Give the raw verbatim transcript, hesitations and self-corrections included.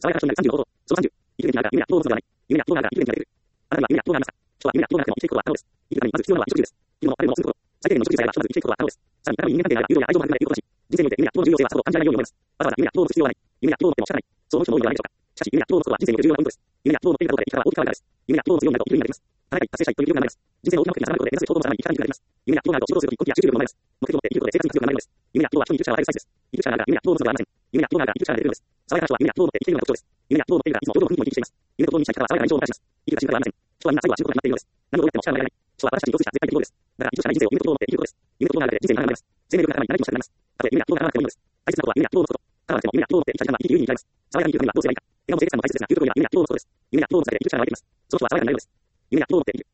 爽やかな人になるさんじゅうの方法。そのさんじゅう。生きるべきながら夢や希望を持つのではない。夢や希望があるから生きるべきなれる。あなたには夢や希望がありますか？人は夢や希望がなくても生きていくことは可能です。生きるためにまず必要なのは自己中です。生きるのもあるのもすること。最低限の自己中さえあればひとまず生きていくことは可能です。さらに、高み人間関係である友情や愛情も含まれていることだし、人生において夢や希望の重要性はさほど感じられないように思います。わざわざ夢や希望を持つ必要はない。夢や希望を持っても仕方ない。そう思う人も多いのではないでしょうか。しかし、夢や希望を持つことは人生において重要なポイントです。夢や希望を持っているかどうかで生き方は大きく変わるからです。夢や希望を持つようになると生きる意味が出ます。叶えたい、達成したいという魅力が生まれます。人生の大きな目的に定まることで目指すべき方向も定まり、生き方になります。夢や希望があると仕事をするとき、根気や集中力も生まれます。目的を持って生きることで生活に活力が生まれるのです。夢や希望は人に生きる力を与えるサイズです。生きる力があるから夢や希望を持つのではありません。夢や希望があるから生きる力が出るのです。爽やかな人は夢や希望を持って生きているのが特徴です。夢や希望を持っているからいつも堂々と雰囲気を生きています。夢と共にしたい方は爽やかな日常を迎えします。生きるか死ぬかではありません。人はみんな最後は死ぬことになっているのです。何をどうやっても力が得られない。人は私たちに共通した絶対的なことです。だから生きるしかない人生を夢と希望を持って生きることです。夢と希望があるだけで人生に学びます。生命力が高まり、長生きもしたくなります。たとえ夢や希望が叶わなくてもいいのです。大切なことは夢や希望を持つこと。叶わなくても夢や希望を持って生きた時間は生き生き有意義になります。爽やかに生きるためにはどうすればいいか。笑顔も清潔さも大切ですが、究極には夢や希望を持つことです。夢や希望を持つだけで生きる力が湧いてきます。その人は爽やかになれるのです。夢や希望を持って生きる。